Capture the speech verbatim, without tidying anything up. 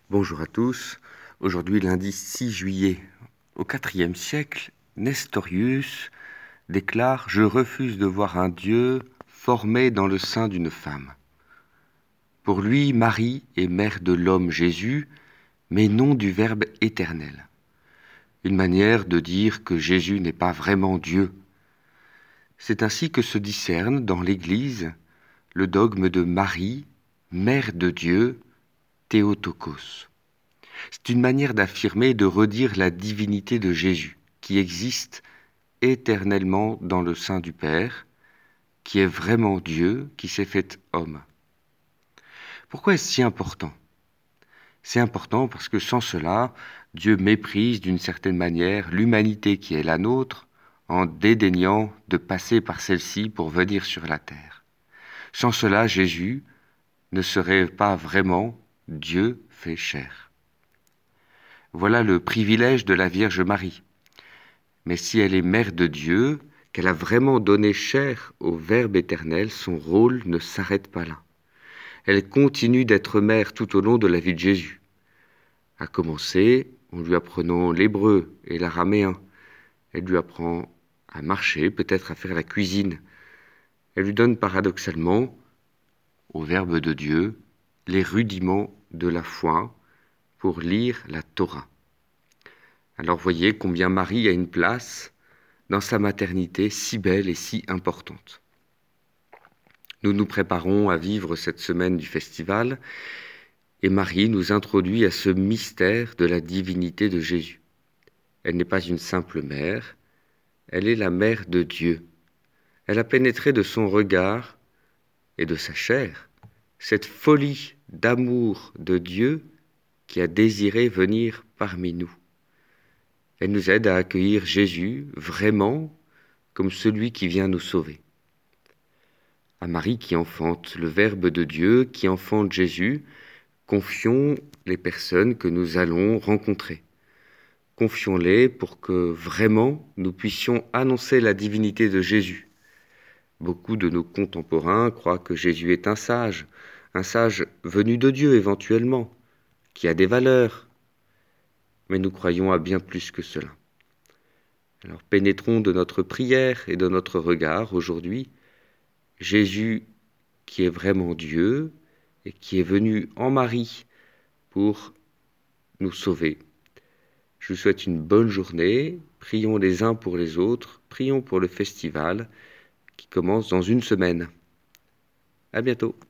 Bonjour à tous. Aujourd'hui, lundi six juillet, au quatrième siècle, Nestorius déclare « Je refuse de voir un Dieu formé dans le sein d'une femme ». Pour lui, Marie est mère de l'homme Jésus, mais non du Verbe éternel. Une manière de dire que Jésus n'est pas vraiment Dieu. C'est ainsi que se discerne dans l'Église le dogme de Marie, mère de Dieu, Théotokos. C'est une manière d'affirmer et de redire la divinité de Jésus, qui existe éternellement dans le sein du Père, qui est vraiment Dieu, qui s'est fait homme. Pourquoi est-ce si important ? C'est important parce que sans cela, Dieu méprise d'une certaine manière l'humanité qui est la nôtre, en dédaignant de passer par celle-ci pour venir sur la terre. Sans cela, Jésus ne serait pas vraiment Dieu fait chair. Voilà le privilège de la Vierge Marie. Mais si elle est mère de Dieu, qu'elle a vraiment donné chair au Verbe éternel, son rôle ne s'arrête pas là. Elle continue d'être mère tout au long de la vie de Jésus. À commencer en lui apprenant l'hébreu et l'araméen. Elle lui apprend à marcher, peut-être à faire la cuisine. Elle lui donne paradoxalement, au Verbe de Dieu, les rudiments de la foi pour lire la Torah. Alors voyez combien Marie a une place dans sa maternité si belle et si importante. Nous nous préparons à vivre cette semaine du festival et Marie nous introduit à ce mystère de la divinité de Jésus. Elle n'est pas une simple mère, elle est la mère de Dieu. Elle a pénétré de son regard et de sa chair cette folie d'amour de Dieu qui a désiré venir parmi nous. Elle nous aide à accueillir Jésus vraiment comme celui qui vient nous sauver. À Marie qui enfante le Verbe de Dieu, qui enfante Jésus, confions les personnes que nous allons rencontrer. Confions-les pour que vraiment nous puissions annoncer la divinité de Jésus. Beaucoup de nos contemporains croient que Jésus est un sage, un sage venu de Dieu éventuellement, qui a des valeurs. Mais nous croyons à bien plus que cela. Alors pénétrons de notre prière et de notre regard aujourd'hui Jésus qui est vraiment Dieu et qui est venu en Marie pour nous sauver. Je vous souhaite une bonne journée, prions les uns pour les autres, prions pour le festival qui commence dans une semaine. À bientôt.